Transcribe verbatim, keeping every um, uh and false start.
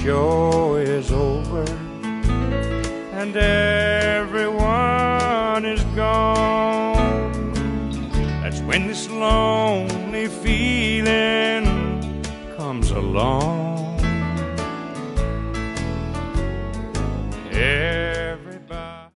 show is over and everyone is gone, that's when this long